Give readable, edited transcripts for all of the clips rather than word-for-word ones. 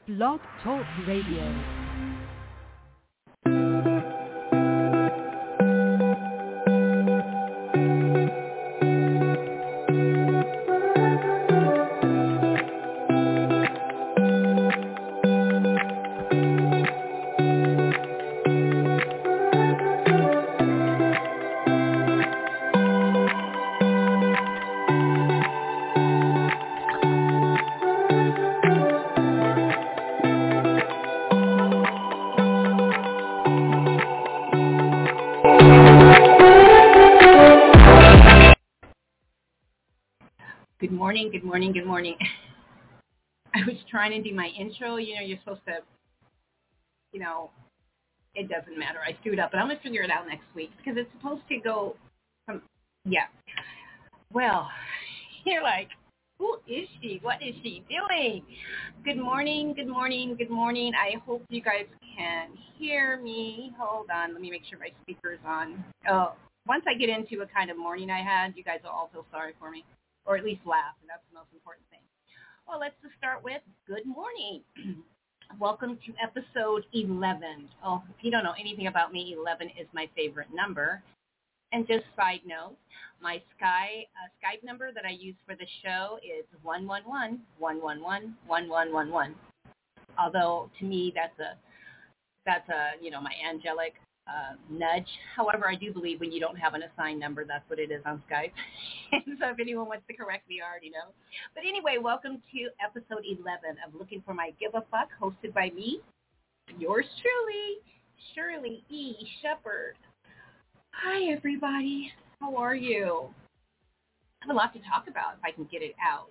Blog Talk Radio. Good morning. I was trying to do my intro. You're supposed to, it doesn't matter. I screwed up, but I'm going to figure it out next week because it's supposed to go from, Well, you're like, who is she? What is she doing? Good morning. I hope you guys can hear me. Hold on. Let me make sure my speaker's on. Oh, once I get into a kind of morning I had, you guys will all feel sorry for me. Or at least laugh, and that's the most important thing. Well, let's just start with good morning. Welcome to episode 11. Oh, if you don't know anything about me, 11 is my favorite number. And just side note, my Skype number that I use for the show is 111-111-1111. Although to me that's a my angelic nudge. However, I do believe when you don't have an assigned number, that's what it is on Skype. And so if anyone wants to correct me, I already know. But anyway, welcome to episode 11 of Looking for My Give a Fuck, hosted by me, yours truly, Shirley E. Shepherd. Hi, everybody. How are you? I have a lot to talk about if I can get it out.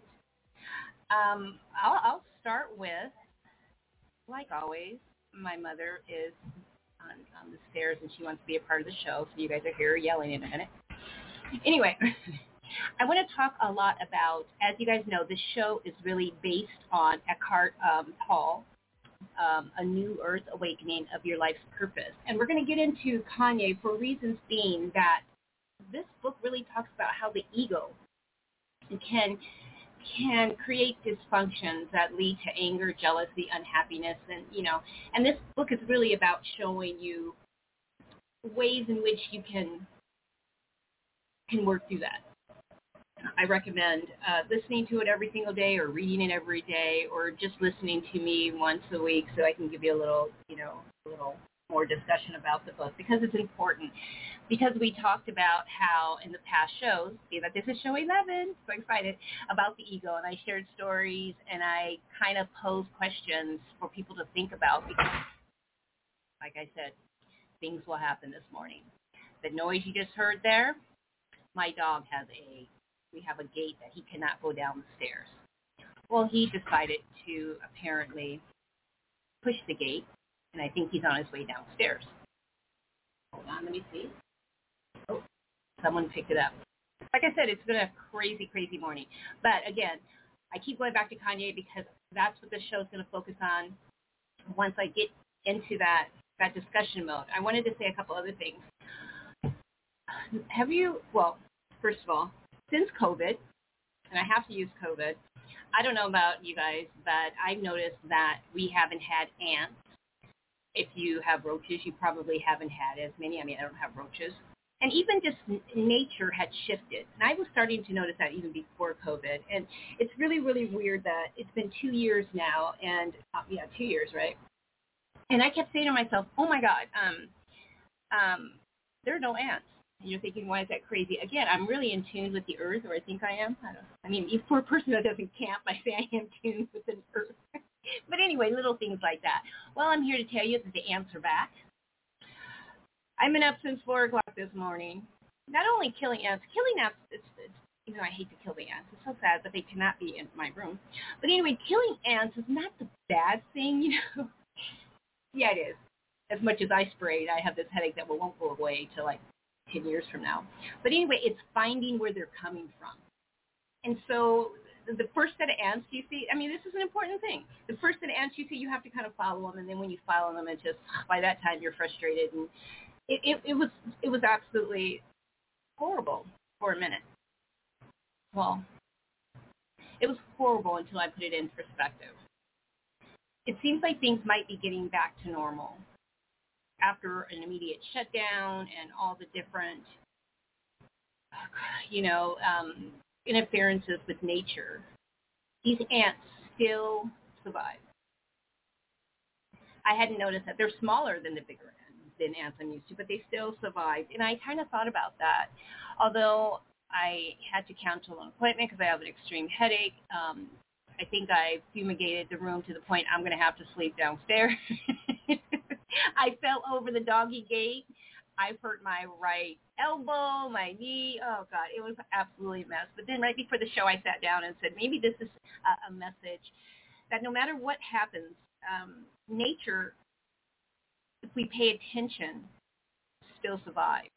I'll start with, like always, my mother is on the stairs and she wants to be a part of the show, so you guys are here yelling in a minute. Anyway, I want to talk a lot about, as you guys know, this show is really based on Eckhart Tolle, A New Earth Awakening of Your Life's Purpose. And we're going to get into Kanye for reasons being that this book really talks about how the ego can create dysfunctions that lead to anger, jealousy, unhappiness, and this book is really about showing you ways in which you can work through that. I recommend listening to it every single day or reading it every day or just listening to me once a week so I can give you a little more discussion about the book because it's important. Because we talked about how in the past shows, see that this is show 11, so excited, about the ego, and I shared stories and I kind of posed questions for people to think about because, like I said, things will happen this morning. The noise you just heard there, my dog we have a gate that he cannot go down the stairs. Well, he decided to apparently push the gate, and I think he's on his way downstairs. Hold on, let me see. Oh, someone picked it up. Like I said, it's been a crazy, crazy morning. But again, I keep going back to Kanye because that's what this show is going to focus on once I get into that discussion mode. I wanted to say a couple other things. First of all, since COVID, and I have to use COVID, I don't know about you guys, but I've noticed that we haven't had ants. If you have roaches, you probably haven't had as many. I mean, I don't have roaches. And even just nature had shifted. And I was starting to notice that even before COVID. And it's really, really weird that it's been 2 years now. And, 2 years, right? And I kept saying to myself, oh, my God, there are no ants. And you're thinking, why is that crazy? Again, I'm really in tune with the earth, or I think I am. For a person that doesn't camp, I say I am tuned with the earth. But anyway, little things like that. Well, I'm here to tell you that the ants are back. I've been up since 4 o'clock this morning. Not only killing ants, it's I hate to kill the ants. It's so sad that they cannot be in my room. But anyway, killing ants is not the bad thing, Yeah, it is. As much as I sprayed, I have this headache that won't go away till like 10 years from now. But anyway, it's finding where they're coming from. And so the first set of ants you see, this is an important thing. The first set of ants you see, you have to kind of follow them. And then when you follow them, it's just, by that time, you're frustrated. And it was absolutely horrible for a minute. Well, it was horrible until I put it in perspective. it seems like things might be getting back to normal after an immediate shutdown and all the different, interferences with nature. These ants still survive. I hadn't noticed that. They're smaller than the bigger ants I'm used to, but they still survived. And I kind of thought about that. Although I had to cancel an appointment because I have an extreme headache, I think I fumigated the room to the point I'm going to have to sleep downstairs. I fell over the doggy gate. I've hurt my right elbow, my knee. Oh, God, it was absolutely a mess. But then right before the show, I sat down and said, maybe this is a message that no matter what happens, nature, if we pay attention, still survives.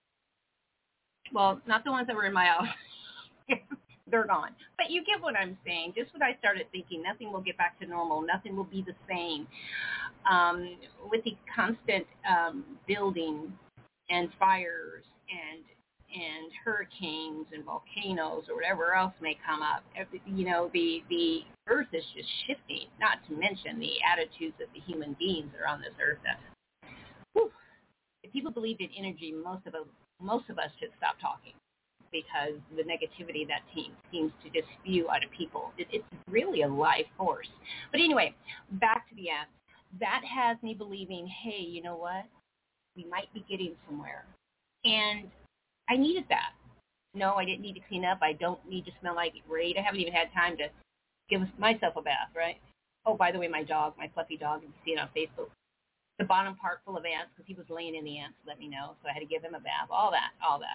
Well, not the ones that were in my house. They're gone. But you get what I'm saying. Just what I started thinking, nothing will get back to normal. Nothing will be the same. With the constant building and fires and hurricanes and volcanoes or whatever else may come up, the earth is just shifting, not to mention the attitudes of the human beings that are on this earth. If people believe in energy, most of us should stop talking, because the negativity that seems to just spew out of people. It's really a life force. But anyway, back to the ants. That has me believing, hey, you know what? We might be getting somewhere. And I needed that. No, I didn't need to clean up. I don't need to smell like raid. I haven't even had time to give myself a bath, right? Oh, by the way, my dog, my fluffy dog, you can see it on Facebook, the bottom part full of ants because he was laying in the ants, let me know. So I had to give him a bath, all that.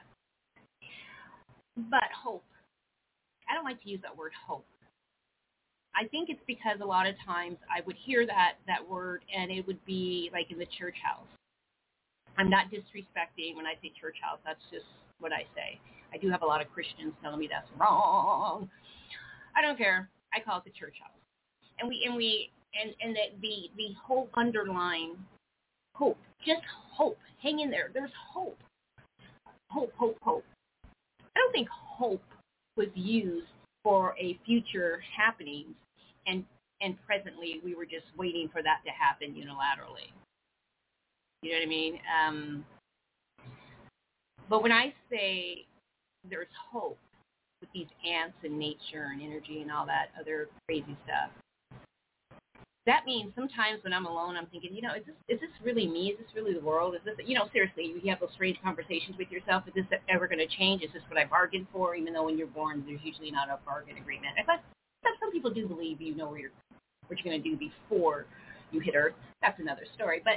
But hope. I don't like to use that word hope. I think it's because a lot of times I would hear that word and it would be like in the church house. I'm not disrespecting when I say church house. That's just what I say. I do have a lot of Christians telling me that's wrong. I don't care. I call it the church house. And the whole underlying hope. Just hope. Hang in there. There's hope. Hope. I don't think hope was used for a future happening, and presently we were just waiting for that to happen unilaterally. You know what I mean? But when I say there's hope with these ants and nature and energy and all that other crazy stuff, that means sometimes when I'm alone, I'm thinking, is this really me? Is this really the world? Is this, seriously, you have those strange conversations with yourself. Is this ever going to change? Is this what I bargained for? Even though when you're born, there's usually not a bargain agreement. I thought some people do believe what you're going to do before you hit Earth. That's another story. But,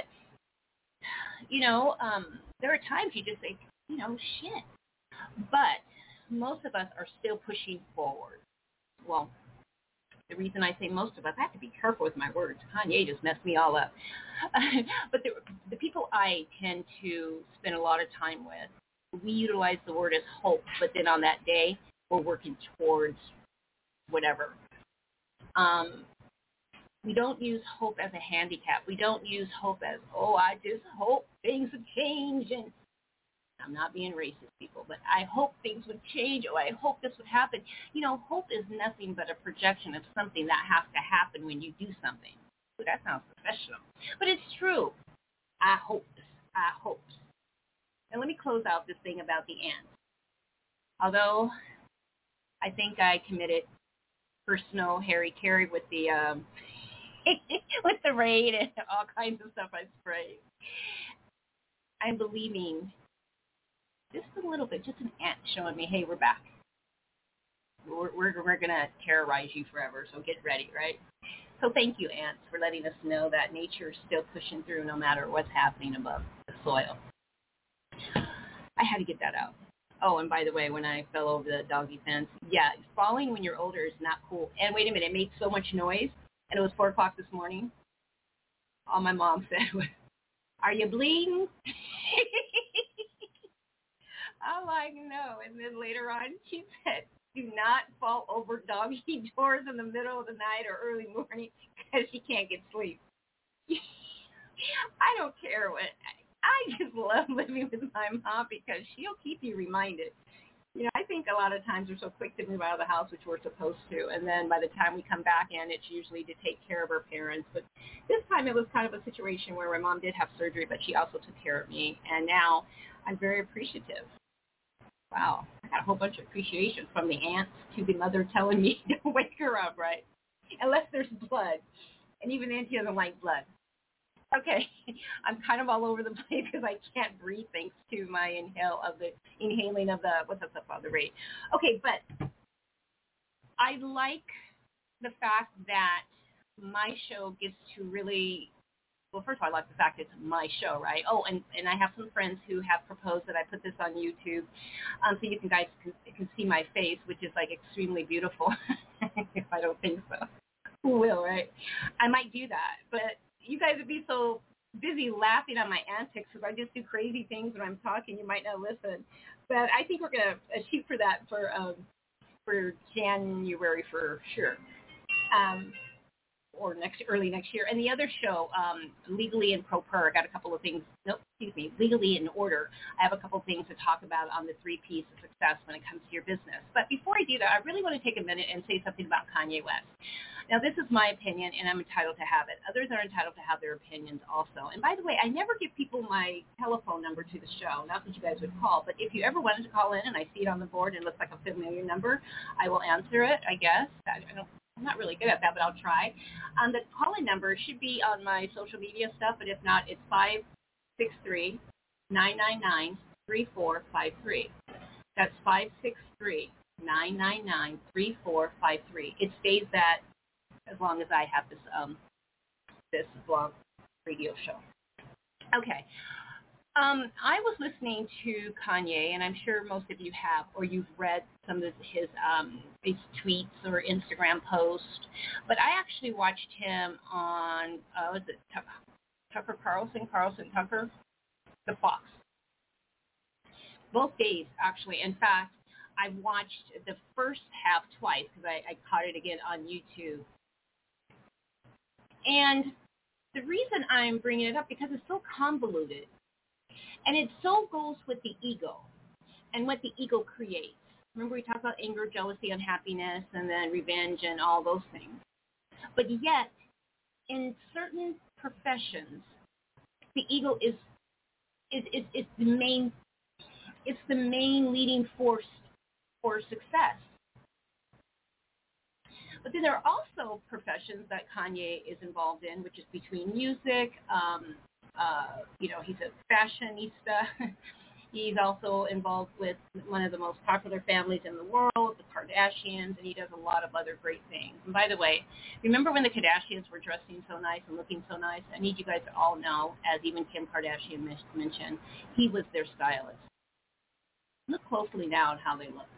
there are times you just think, shit. But most of us are still pushing forward. Well, the reason I say most of us, I have to be careful with my words. Kanye just messed me all up. But the people I tend to spend a lot of time with, we utilize the word as hope, but then on that day, we're working towards whatever. We don't use hope as a handicap. We don't use hope as, I just hope things would change. And I'm not being racist, people, but I hope things would change. I hope this would happen. Hope is nothing but a projection of something that has to happen when you do something. Ooh, that sounds professional. But it's true. I hope. And let me close out this thing about the ants. Although I think I committed personal hara-kiri with the with the raid and all kinds of stuff I sprayed, I'm believing just a little bit, just an ant showing me, hey, we're back. We're going to terrorize you forever, so get ready, right? So thank you, ants, for letting us know that nature is still pushing through no matter what's happening above the soil. I had to get that out. Oh, and by the way, when I fell over the doggy fence, falling when you're older is not cool. And wait a minute, it made so much noise, and it was 4 o'clock this morning. All my mom said was, are you bleeding? I'm like, no. And then later on, she said, do not fall over doggy doors in the middle of the night or early morning because she can't get sleep. I don't care what. I just love living with my mom because she'll keep you reminded. I think a lot of times we're so quick to move out of the house, which we're supposed to, and then by the time we come back in, it's usually to take care of our parents. But this time it was kind of a situation where my mom did have surgery, but she also took care of me, and now I'm very appreciative. Wow, I got a whole bunch of appreciation from the aunts to the mother telling me to wake her up, right? Unless there's blood, and even then she doesn't like blood. Okay, I'm kind of all over the place because I can't breathe thanks to my inhaling of the, what's up on the rate. Okay, but I like the fact that my show gets to really, well, first of all, I like the fact it's my show, right? Oh, and I have some friends who have proposed that I put this on YouTube so you guys can see my face, which is like extremely beautiful. If I don't think so. Who will, right? I might do that, but you guys would be so busy laughing at my antics because I just do crazy things when I'm talking. You might not listen, but I think we're gonna shoot for that for January for sure, or early next year. And the other show, Legally in Pro Per, I got a couple of things. Legally in Order. I have a couple of things to talk about on the 3 P's of success when it comes to your business. But before I do that, I really want to take a minute and say something about Kanye West. Now, this is my opinion, and I'm entitled to have it. Others are entitled to have their opinions also. And by the way, I never give people my telephone number to the show, not that you guys would call, but if you ever wanted to call in and I see it on the board and it looks like a familiar number, I will answer it, I guess. I'm not really good at that, but I'll try. The call-in number should be on my social media stuff, but if not, it's 563-999-3453. That's 563-999-3453. It stays that as long as I have this blog radio show. Okay. I was listening to Kanye, and I'm sure most of you have, or you've read some of his tweets or Instagram posts. But I actually watched him on, was it Tucker Carlson, the Fox. Both days, actually. In fact, I watched the first half twice because I caught it again on YouTube. And the reason I'm bringing it up because it's so convoluted. And it so goes with the ego and what the ego creates. Remember we talked about anger, jealousy, unhappiness, and then revenge and all those things. But yet, in certain professions, the ego is the main leading force for success. But then there are also professions that Kanye is involved in, which is between music. He's a fashionista. He's also involved with one of the most popular families in the world, the Kardashians, and he does a lot of other great things. And by the way, remember when the Kardashians were dressing so nice and looking so nice? I need you guys to all know, as even Kim Kardashian mentioned, he was their stylist. Look closely now at how they look.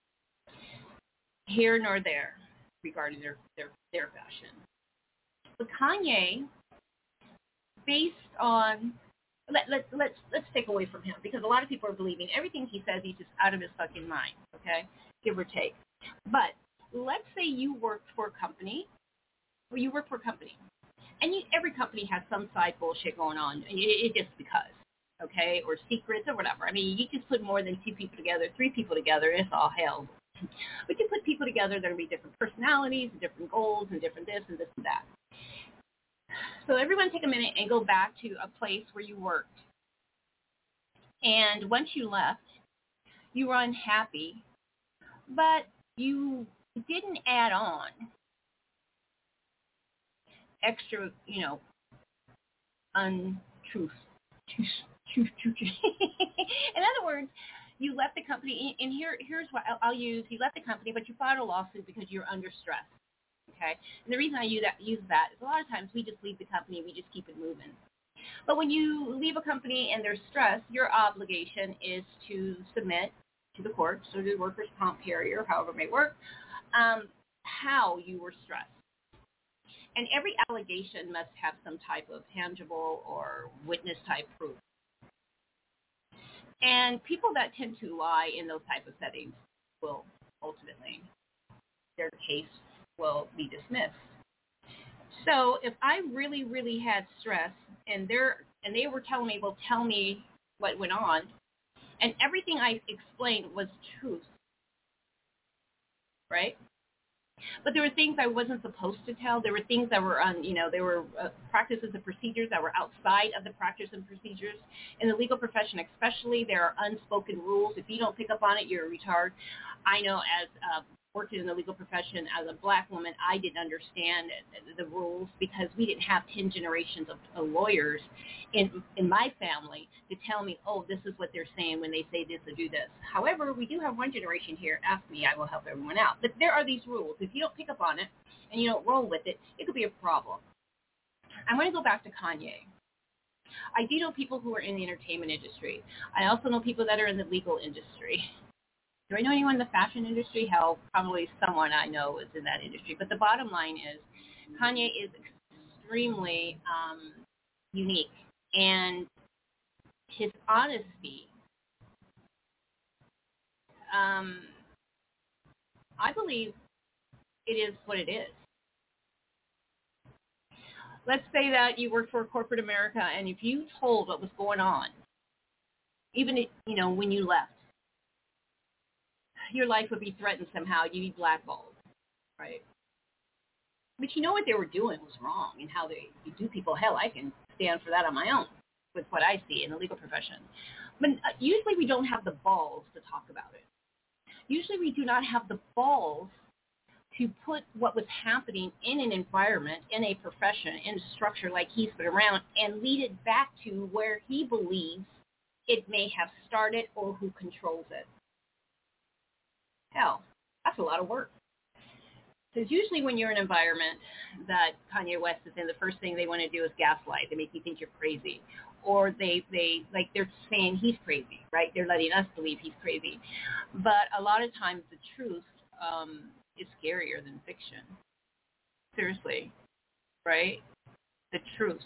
Here nor there regarding their fashion. But Kanye, based on let's take away from him because a lot of people are believing everything he says he's just out of his fucking mind, okay? Give or take. But let's say you worked for a company, and every company has some side bullshit going on. It just because, okay, or secrets or whatever. I mean, you just put more than 2 people together, 3 people together, it's all hell. But you put people together, there'll be different personalities, and different goals, and different this and this and that. So everyone take a minute and go back to a place where you worked. And once you left, you were unhappy, but you didn't add on extra, untruth. In other words, you left the company, and here's what I'll use. You left the company, but you filed a lawsuit because you're under stress. Okay, and the reason I use that is a lot of times we just leave the company, we just keep it moving. But when you leave a company and there's stress, your obligation is to submit to the courts or the workers' comp carrier, however it may work, how you were stressed. And every allegation must have some type of tangible or witness type proof. And people that tend to lie in those type of settings will ultimately, their case will be dismissed. So if I really, really had stress and they were telling me, well, tell me what went on, and everything I explained was truth, right? But there were things I wasn't supposed to tell. There were things that were there were practices and procedures that were outside of the practice and procedures. In the legal profession especially, there are unspoken rules. If you don't pick up on it, you're a retard. I know as working in the legal profession as a black woman, I didn't understand the rules because we didn't have 10 generations of lawyers in my family to tell me, oh, this is what they're saying when they say this or do this. However, we do have one generation here. Ask me, I will help everyone out. But there are these rules. If you don't pick up on it and you don't roll with it, it could be a problem. I'm going to go back to Kanye. I do know people who are in the entertainment industry. I also know people that are in the legal industry. Do I know anyone in the fashion industry? Hell, probably someone I know is in that industry. But the bottom line is Kanye is extremely unique. And his honesty, I believe it is what it is. Let's say that you work for corporate America, and if you told what was going on, even when you left, your life would be threatened somehow. You'd be blackballed, right? But you know what they were doing was wrong, and how they do people. Hell, I can stand for that on my own with what I see in the legal profession. But usually we don't have the balls to talk about it. Usually we do not have the balls to put what was happening in an environment, in a profession, in a structure like he's been around, and lead it back to where he believes it may have started or who controls it. Hell, that's a lot of work. Because usually when you're in an environment that Kanye West is in, the first thing they want to do is gaslight. They make you think you're crazy. Or they're saying he's crazy, right? They're letting us believe he's crazy. But a lot of times the truth is scarier than fiction. Seriously, right? The truth.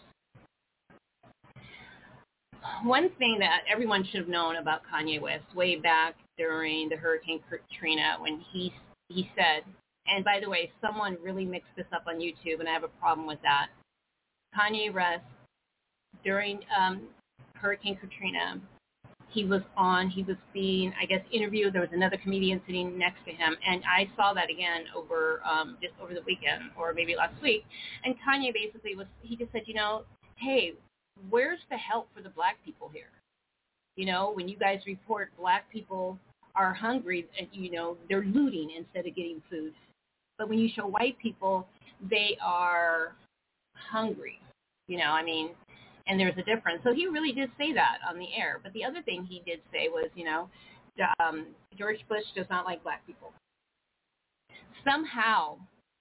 One thing that everyone should have known about Kanye West way back during the Hurricane Katrina when he said, and by the way, someone really mixed this up on YouTube, and I have a problem with that. Kanye West, during Hurricane Katrina, he was being, I guess, interviewed. There was another comedian sitting next to him, and I saw that again just over the weekend or maybe last week. And Kanye basically he just said, hey, where's the help for the black people here? When you guys report black people are hungry, and they're looting instead of getting food. But when you show white people, they are hungry. And there's a difference. So he really did say that on the air. But the other thing he did say was, George Bush does not like black people. Somehow,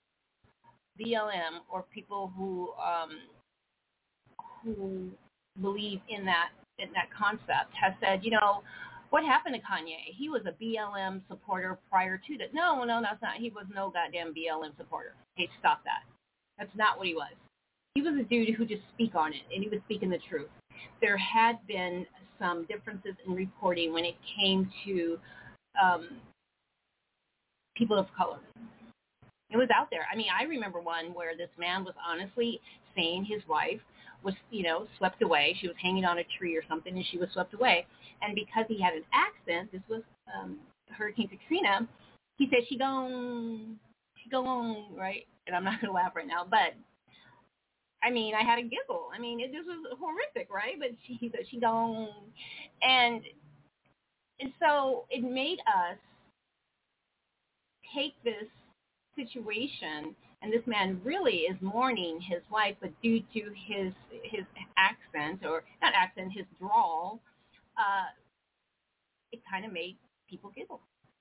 BLM or people who believe in that concept have said, what happened to Kanye? He was a BLM supporter prior to that. No, that's not. He was no goddamn BLM supporter. Hey, stop that. That's not what he was. He was a dude who just speak on it, and he was speaking the truth. There had been some differences in reporting when it came to people of color. It was out there. I remember one where this man was honestly saying his wife was, swept away. She was hanging on a tree or something, and she was swept away. And because he had an accent, this was Hurricane Katrina, he said, she gone, right? And I'm not going to laugh right now, but, I had a giggle. This was horrific, right? But he said, she gone. And so it made us take this situation, and this man really is mourning his wife, but due to his accent, or not accent, his drawl, it kind of made people giggle.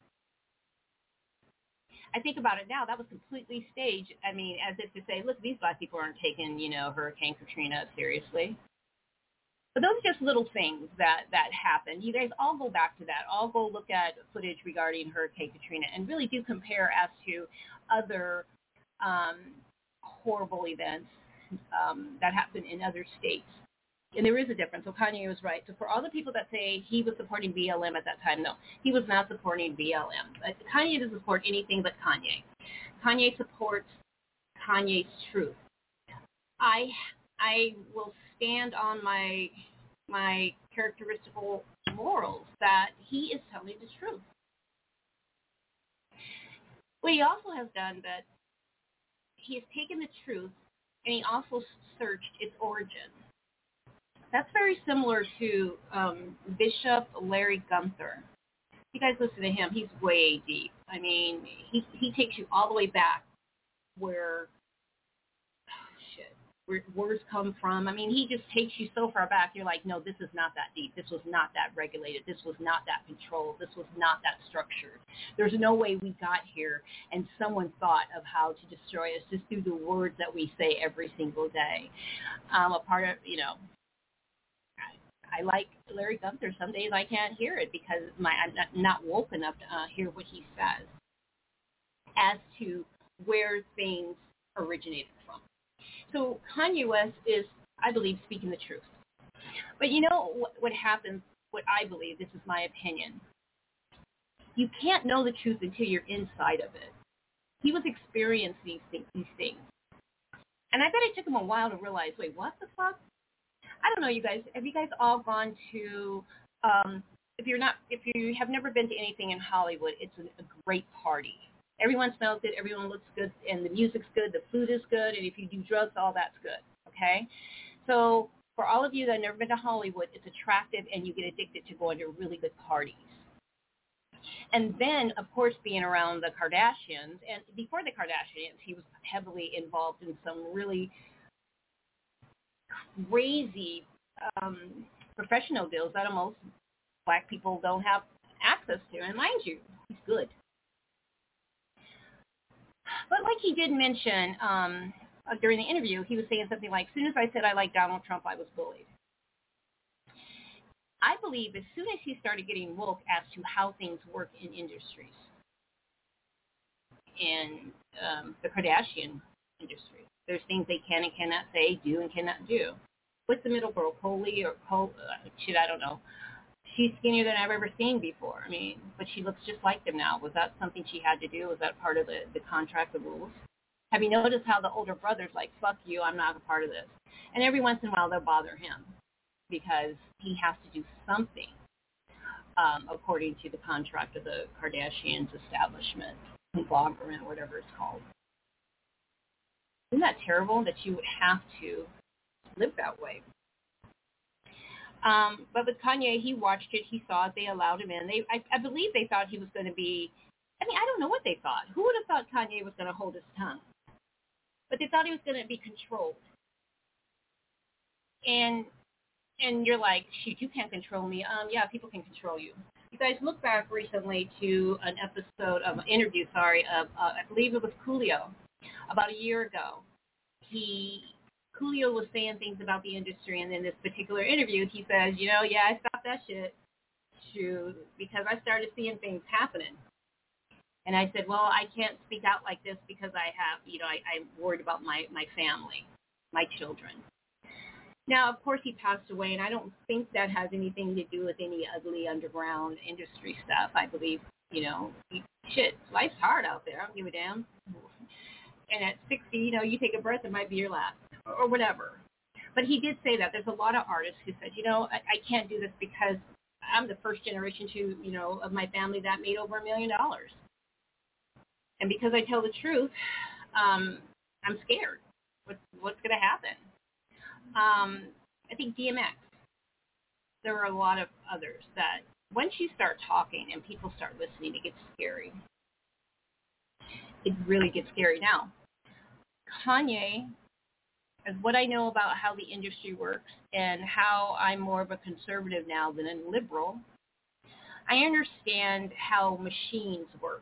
I think about it now, that was completely staged. As if to say, look, these black people aren't taking, Hurricane Katrina seriously. But those are just little things that happened. You guys all go back to that. All go look at footage regarding Hurricane Katrina and really do compare as to other horrible events that happened in other states. And there is a difference. So Kanye was right. So for all the people that say he was supporting BLM at that time, no, he was not supporting BLM. But Kanye doesn't support anything but Kanye. Kanye supports Kanye's truth. I will stand on my characteristical morals that he is telling the truth. What he also has done that he has taken the truth and he also searched its origin. That's very similar to Bishop Larry Gunther. You guys listen to him. He's way deep. I mean, he takes you all the way back where words come from. I mean, he just takes you so far back. You're like, no, this is not that deep. This was not that regulated. This was not that controlled. This was not that structured. There's no way we got here and someone thought of how to destroy us just through the words that we say every single day. A part of, I like Larry Gunther. Some days I can't hear it because I'm not woke enough to hear what he says as to where things originated from. So Kanye West is, I believe, speaking the truth. But you know what happens, what I believe, this is my opinion. You can't know the truth until you're inside of it. He was experiencing these things. And I bet it took him a while to realize, wait, what the fuck? I don't know, you guys. Have you guys all gone to, if you have never been to anything in Hollywood, it's a great party. Everyone smells good, everyone looks good, and the music's good, the food is good, and if you do drugs, all that's good, okay? So for all of you that have never been to Hollywood, it's attractive, and you get addicted to going to really good parties. And then, of course, being around the Kardashians, and before the Kardashians, he was heavily involved in some really crazy professional deals that most black people don't have access to. And mind you, he's good. But like he did mention during the interview, he was saying something like, as soon as I said I like Donald Trump, I was bullied. I believe as soon as he started getting woke as to how things work in industries, in the Kardashian industry, there's things they can and cannot say, do and cannot do. What's the middle girl, Coley or I don't know. She's skinnier than I've ever seen before. I mean, but she looks just like them now. Was that something she had to do? Was that part of the contract, the rules? Have you noticed how the older brother's like, fuck you, I'm not a part of this? And every once in a while they'll bother him because he has to do something according to the contract of the Kardashians establishment, conglomerate, whatever it's called. Isn't that terrible that you would have to live that way? But with Kanye, he watched it, he saw it, they allowed him in. I believe they thought he was going to be, I don't know what they thought. Who would have thought Kanye was going to hold his tongue? But they thought he was going to be controlled. And you're like, shoot, you can't control me. Yeah, people can control you. You guys look back recently to an interview of I believe it was Coolio, about a year ago. Coolio was saying things about the industry, and in this particular interview, he says, I stopped that shit, because I started seeing things happening. And I said, well, I can't speak out like this because I have, I'm worried about my family, my children. Now, of course, he passed away, and I don't think that has anything to do with any ugly underground industry stuff. I believe, life's hard out there. I don't give a damn. And at 60, you take a breath, it might be your last, or whatever. But he did say that. There's a lot of artists who said, I can't do this because I'm the first generation of my family that made over $1 million. And because I tell the truth, I'm scared. What's going to happen? I think DMX. There are a lot of others that once you start talking and people start listening, it gets scary. It really gets scary. Now, Kanye, as what I know about how the industry works and how I'm more of a conservative now than a liberal, I understand how machines work.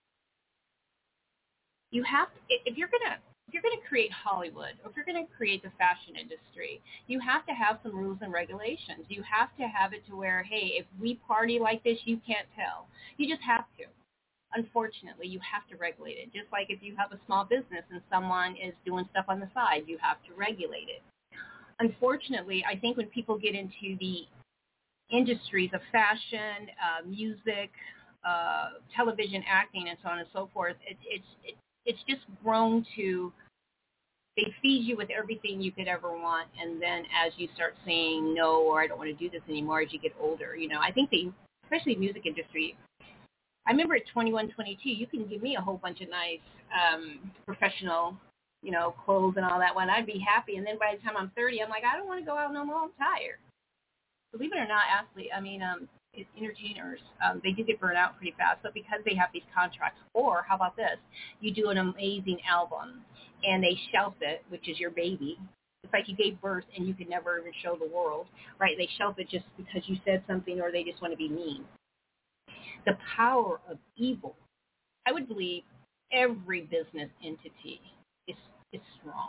You have to, if you're going to create Hollywood, or if you're going to create the fashion industry, you have to have some rules and regulations. You have to have it to where, hey, if we party like this, you can't tell. You just have to. Unfortunately, you have to regulate it. Just like if you have a small business and someone is doing stuff on the side, you have to regulate it. Unfortunately, I think when people get into the industries of fashion, music, television, acting, and so on and so forth, it's just grown to, they feed you with everything you could ever want, and then as you start saying no, or I don't want to do this anymore as you get older, I think especially the music industry, I remember at 21, 22, you can give me a whole bunch of nice professional, clothes and all that one. I'd be happy. And then by the time I'm 30, I'm like, I don't want to go out no more. I'm tired. Believe it or not, entertainers, they do get burned out pretty fast. But because they have these contracts, or how about this? You do an amazing album, and they shelf it, which is your baby. It's like you gave birth and you could never even show the world, right? They shelf it just because you said something, or they just want to be mean. The power of evil. I would believe every business entity is strong.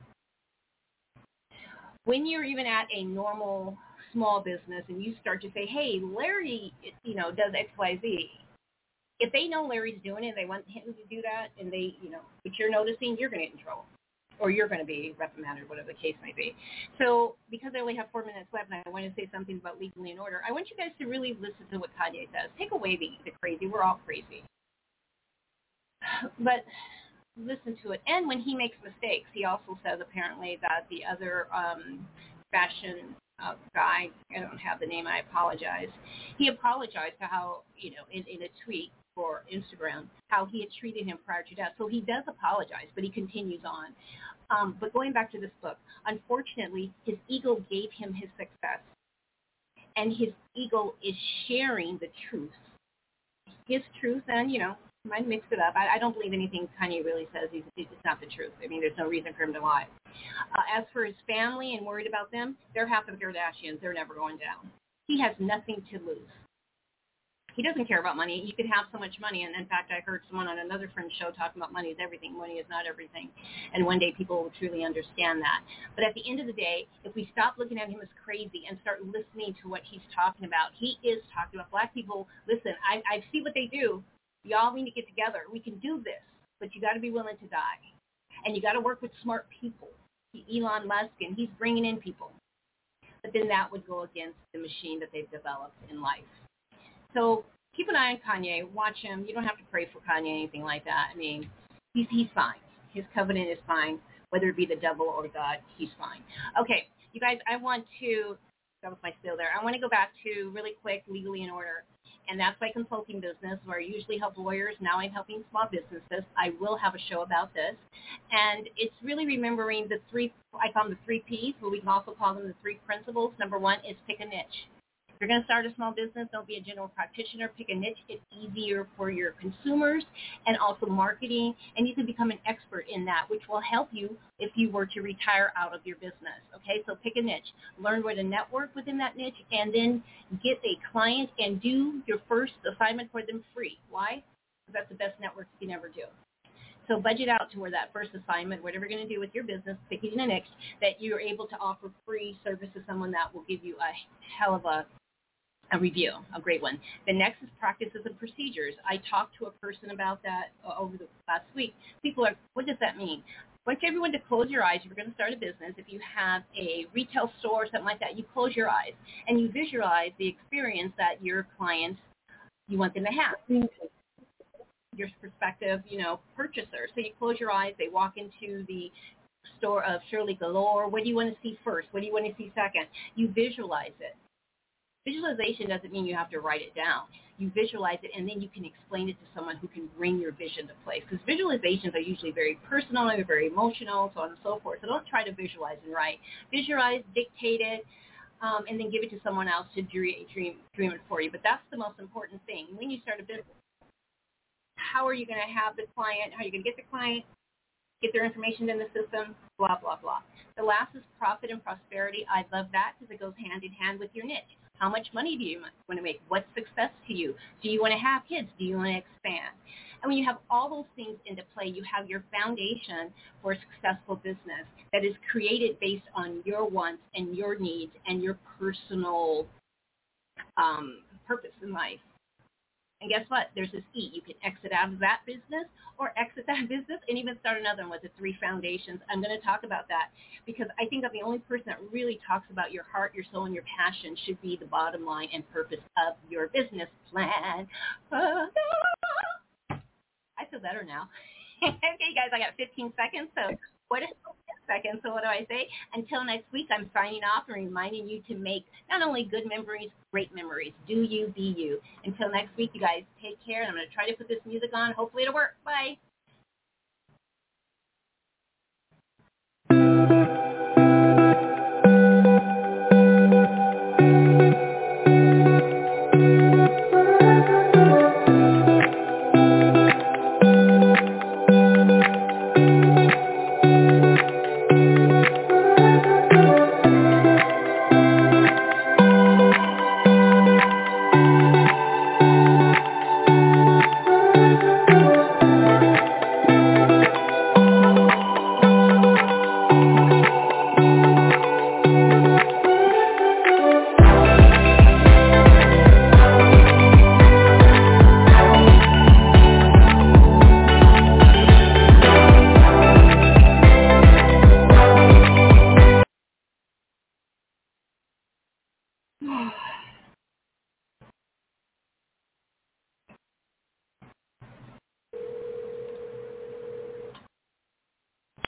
When you're even at a normal small business and you start to say, hey, Larry, does X, Y, Z. If they know Larry's doing it, they want him to do that, and they, but you're noticing, you're going to get in trouble, or you're going to be reprimanded, whatever the case may be. So because I only have 4 minutes left and I want to say something about Legally in Order, I want you guys to really listen to what Kanye says. Take away the crazy. We're all crazy. But listen to it. And when he makes mistakes, he also says apparently that the other fashion guy, I don't have the name, I apologize. He apologized to how, in a tweet for Instagram, how he had treated him prior to death. So he does apologize, but he continues on. But going back to this book, unfortunately, his ego gave him his success. And his ego is sharing the truth. His truth, and, might mix it up. I don't believe anything Kanye really says. It's not the truth. I mean, there's no reason for him to lie. As for his family and worried about them, they're half of the Kardashians. They're never going down. He has nothing to lose. He doesn't care about money. You could have so much money. And in fact, I heard someone on another friend's show talking about money is everything. Money is not everything. And one day people will truly understand that. But at the end of the day, if we stop looking at him as crazy and start listening to what he's talking about, he is talking about black people. Listen, I see what they do. Y'all need to get together. We can do this, but you got to be willing to die. And you got to work with smart people. Elon Musk, and he's bringing in people. But then that would go against the machine that they've developed in life. So keep an eye on Kanye. Watch him. You don't have to pray for Kanye, anything like that. I mean, he's fine. His covenant is fine. Whether it be the devil or God, he's fine. Okay, you guys, that was my spiel there. I want to go back to, really quick, Legally in Order. And that's my consulting business, where I usually help lawyers. Now I'm helping small businesses. I will have a show about this. And it's really remembering the I call them the 3 Ps, but we can also call them the 3 principles. Number 1 is pick a niche. If you're going to start a small business, don't be a general practitioner. Pick a niche. It's easier for your consumers, and also marketing. And you can become an expert in that, which will help you if you were to retire out of your business. Okay, so pick a niche. Learn where to network within that niche, and then get a client and do your first assignment for them free. Why? Because that's the best network you can ever do. So budget out to where that first assignment, whatever you're going to do with your business, picking a niche, that you're able to offer free service to someone that will give you a hell of a review, a great one. The next is practices and procedures. I talked to a person about that over the last week. People are, what does that mean? I want everyone to close your eyes. If you're going to start a business, if you have a retail store or something like that, you close your eyes and you visualize the experience that your clients, you want them to have. Your prospective, purchaser. So you close your eyes. They walk into the store of Shirley Galore. What do you want to see first? What do you want to see second? You visualize it. Visualization doesn't mean you have to write it down. You visualize it, and then you can explain it to someone who can bring your vision to place. Because visualizations are usually very personal, they're very emotional, so on and so forth. So don't try to visualize and write. Visualize, dictate it, and then give it to someone else to dream it for you. But that's the most important thing. When you start a business, how are you going to have the client? How are you going to get the client? Get their information in the system, blah, blah, blah. The last is profit and prosperity. I love that because it goes hand in hand with your niche. How much money do you want to make? What's success to you? Do you want to have kids? Do you want to expand? And when you have all those things into play, you have your foundation for a successful business that is created based on your wants and your needs and your personal purpose in life. And guess what? There's this E. You can exit out of that business or exit that business and even start another one with the 3 foundations. I'm going to talk about that because I think that the only person that really talks about your heart, your soul, and your passion should be the bottom line and purpose of your business plan. I feel better now. Okay, guys, I got 15 seconds. So what is second. So what do I say? Until next week, I'm signing off and reminding you to make not only good memories, great memories. Do you, be you. Until next week, you guys take care. And I'm going to try to put this music on. Hopefully it'll work. Bye.